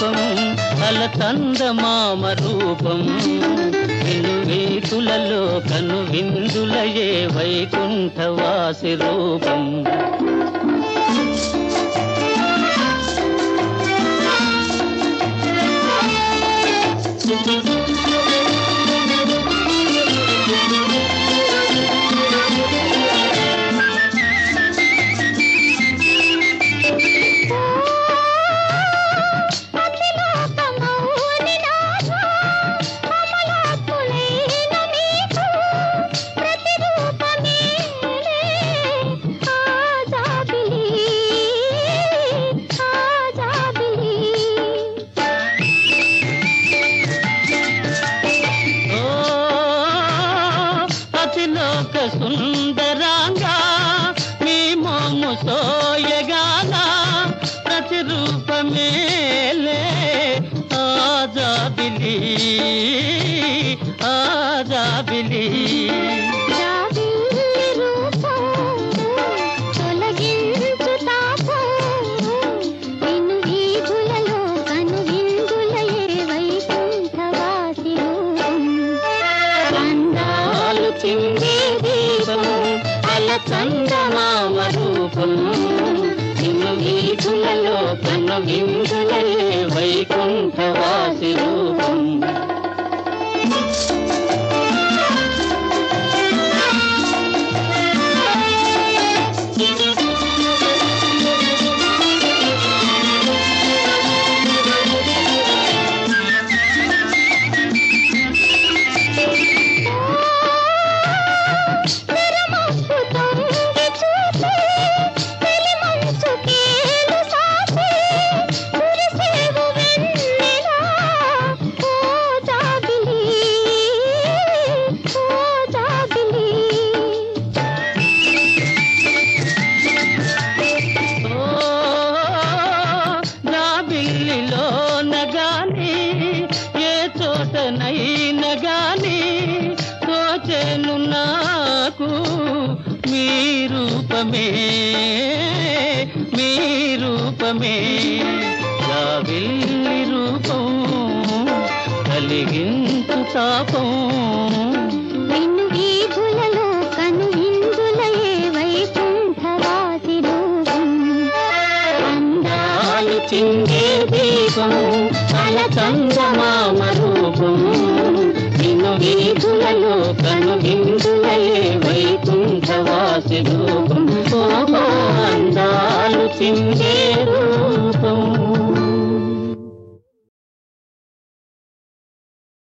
దీపం అలచందమామ రూపం విను వీతులలో కను విందులయే వైకుంఠవాసి రూపం. సుందరాంగా మీ మోము సోయగాన ప్రతిరూపమేలే ఆజాబిలి ఆజాబిలి. చందమామ రూపం నిన్ను వీధులలో కన్ను విందులయే వైకుంఠవాసి రూపం. నగాని తోచెను నాకు మీ రూపమే మీ రూపమే. జాబిల్లి రూపం కలిగించు తాపం విను వీధులలో కను విందులయే వైకుంఠవాసి రూపం. అందాలు చిందే దీపం అలచందమామ రూపం నిన్ను వీధులలో కను విందులయే వైకుంఠవాసి రూపం. అందాలు చిందే